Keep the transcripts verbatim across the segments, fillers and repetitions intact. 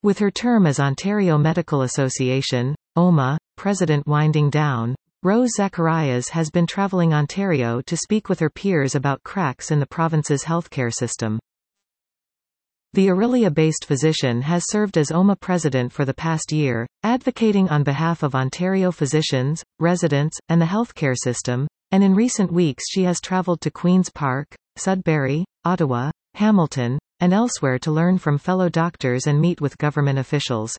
With her term as Ontario Medical Association, O M A, president winding down, Rose Zacharias has been travelling Ontario to speak with her peers about cracks in the province's healthcare system. The Orillia-based physician has served as O M A president for the past year, advocating on behalf of Ontario physicians, residents, and the healthcare system, and in recent weeks she has travelled to Queen's Park, Sudbury, Ottawa, Hamilton, and elsewhere to learn from fellow doctors and meet with government officials.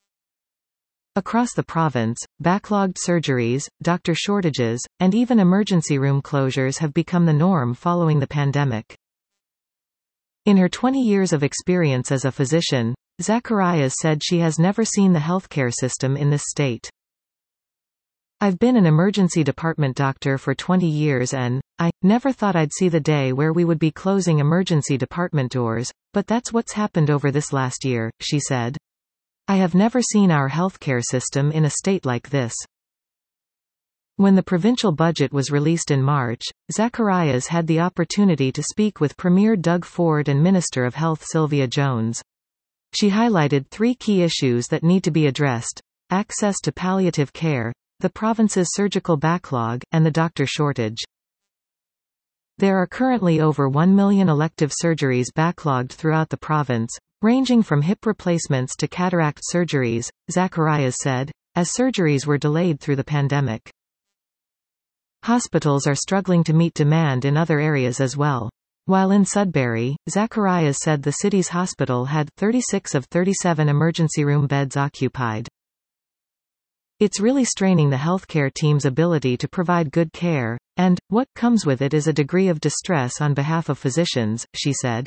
Across the province, backlogged surgeries, doctor shortages, and even emergency room closures have become the norm following the pandemic. In her twenty years of experience as a physician, Zacharias said she has never seen the healthcare system in this state. "I've been an emergency department doctor for twenty years and, I, never thought I'd see the day where we would be closing emergency department doors, but that's what's happened over this last year," she said. "I have never seen our healthcare system in a state like this." When the provincial budget was released in March, Zacharias had the opportunity to speak with Premier Doug Ford and Minister of Health Sylvia Jones. She highlighted three key issues that need to be addressed: access to palliative care, the province's surgical backlog, and the doctor shortage. There are currently over one million elective surgeries backlogged throughout the province, ranging from hip replacements to cataract surgeries, Zacharias said, as surgeries were delayed through the pandemic. Hospitals are struggling to meet demand in other areas as well. While in Sudbury, Zacharias said the city's hospital had thirty-six of thirty-seven emergency room beds occupied. "It's really straining the healthcare team's ability to provide good care, and, what comes with it is a degree of distress on behalf of physicians," she said.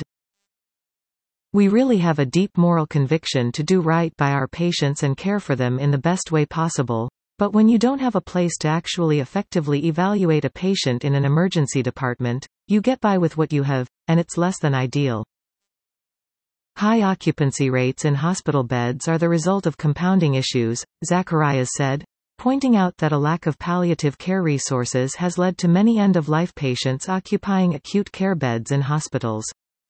"We really have a deep moral conviction to do right by our patients and care for them in the best way possible. But when you don't have a place to actually effectively evaluate a patient in an emergency department, you get by with what you have, and it's less than ideal." High occupancy rates in hospital beds are the result of compounding issues, Zacharias said, pointing out that a lack of palliative care resources has led to many end-of-life patients occupying acute care beds in hospitals.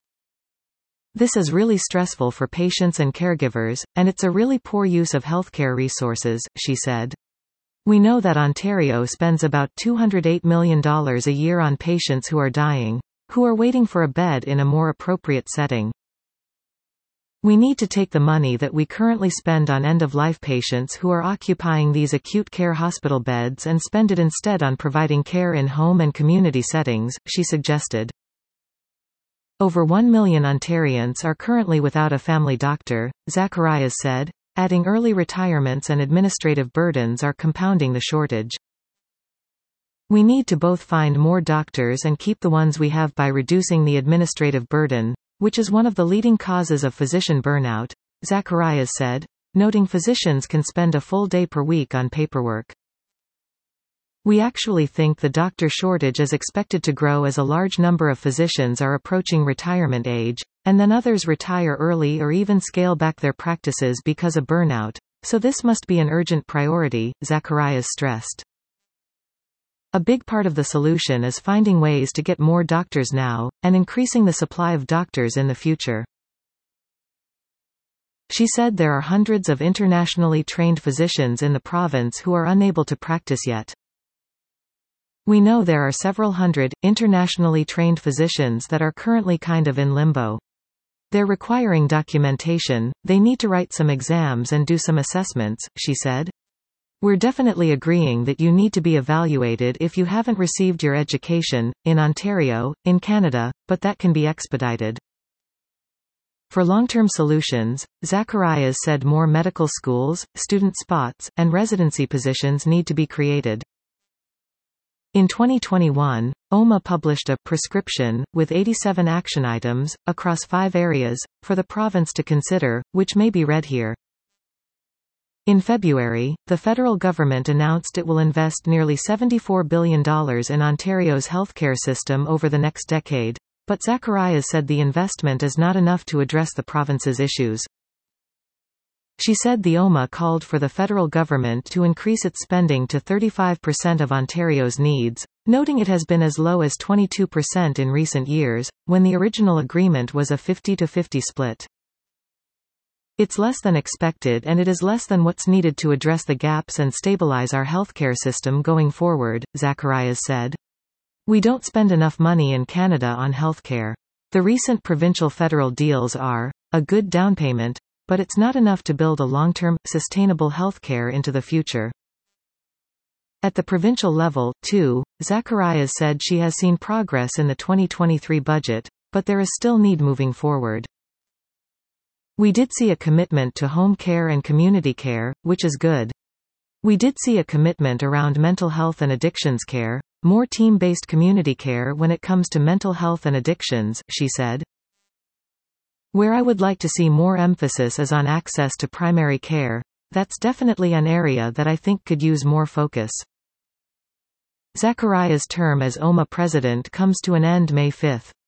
"This is really stressful for patients and caregivers, and it's a really poor use of healthcare resources," she said. "We know that Ontario spends about two hundred eight million dollars a year on patients who are dying, who are waiting for a bed in a more appropriate setting. We need to take the money that we currently spend on end-of-life patients who are occupying these acute care hospital beds and spend it instead on providing care in home and community settings," she suggested. Over one million Ontarians are currently without a family doctor, Zacharias said, adding early retirements and administrative burdens are compounding the shortage. "We need to both find more doctors and keep the ones we have by reducing the administrative burden, which is one of the leading causes of physician burnout," Zacharias said, noting physicians can spend a full day per week on paperwork. "We actually think the doctor shortage is expected to grow as a large number of physicians are approaching retirement age, and then others retire early or even scale back their practices because of burnout, so this must be an urgent priority," Zacharias stressed. "A big part of the solution is finding ways to get more doctors now, and increasing the supply of doctors in the future." She said there are hundreds of internationally trained physicians in the province who are unable to practice yet. "We know there are several hundred, internationally trained physicians that are currently kind of in limbo. They're requiring documentation, they need to write some exams and do some assessments," she said. "We're definitely agreeing that you need to be evaluated if you haven't received your education, in Ontario, in Canada, but that can be expedited." For long-term solutions, Zacharias said more medical schools, student spots, and residency positions need to be created. In twenty twenty-one, O M A published a prescription, with eighty-seven action items, across five areas, for the province to consider, which may be read here. In February, the federal government announced it will invest nearly seventy-four billion dollars in Ontario's healthcare system over the next decade, but Zacharias said the investment is not enough to address the province's issues. She said the O M A called for the federal government to increase its spending to thirty-five percent of Ontario's needs, noting it has been as low as twenty-two percent in recent years, when the original agreement was a fifty to fifty split. It's less than expected and it is less than what's needed to address the gaps and stabilize our healthcare system going forward, Zacharias said. We don't spend enough money in Canada on healthcare. The recent provincial-federal deals are a good down payment, but it's not enough to build a long-term, sustainable healthcare into the future. At the provincial level, too, Zacharias said she has seen progress in the twenty twenty-three budget, but there is still need moving forward. We did see a commitment to home care and community care, which is good. We did see a commitment around mental health and addictions care, more team-based community care when it comes to mental health and addictions, she said. Where I would like to see more emphasis is on access to primary care. That's definitely an area that I think could use more focus. Zacharias' term as O M A president comes to an end May fifth.